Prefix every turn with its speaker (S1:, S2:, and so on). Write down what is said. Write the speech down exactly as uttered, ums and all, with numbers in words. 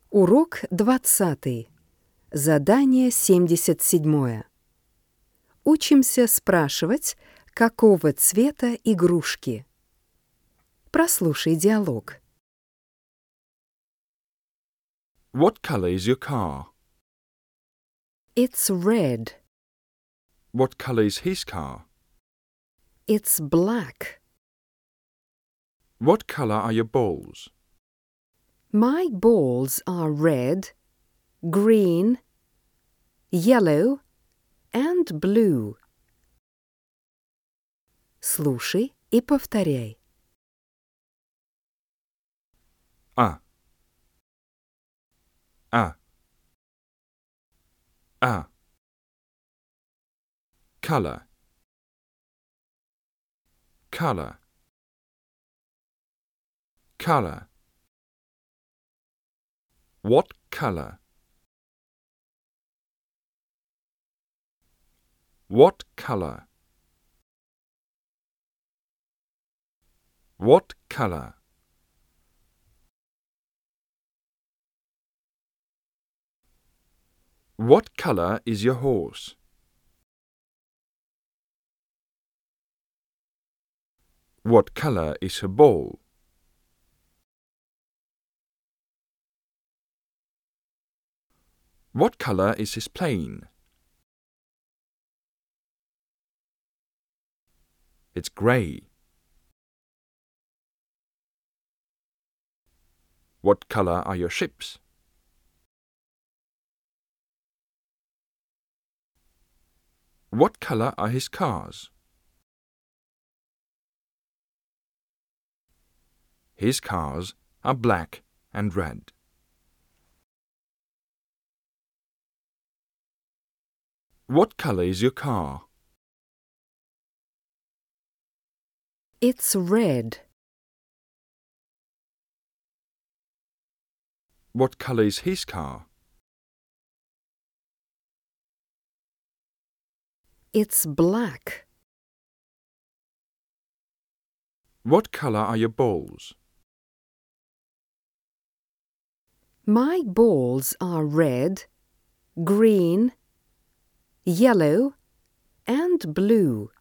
S1: Урок двадцатый. Задание семьдесят седьмое. Учимся спрашивать, какого цвета игрушки. Прослушай диалог.
S2: What colour is your car?
S1: It's red.
S2: What colour is his car?
S1: It's black.
S2: What colour are your balls?
S1: My balls are red, green, yellow and blue. Слушай и повторяй.
S2: А. А. А. Colour. Colour. Colour. What colour? What colour? What colour? What colour is your horse? What colour is her ball? What colour is his plane? It's grey. What colour are your ships? What colour are his cars? His cars are black and red. What colour is your car?
S1: It's red.
S2: What colour is his car?
S1: It's black.
S2: What colour are your balls?
S1: My balls are red, green, yellow and blue.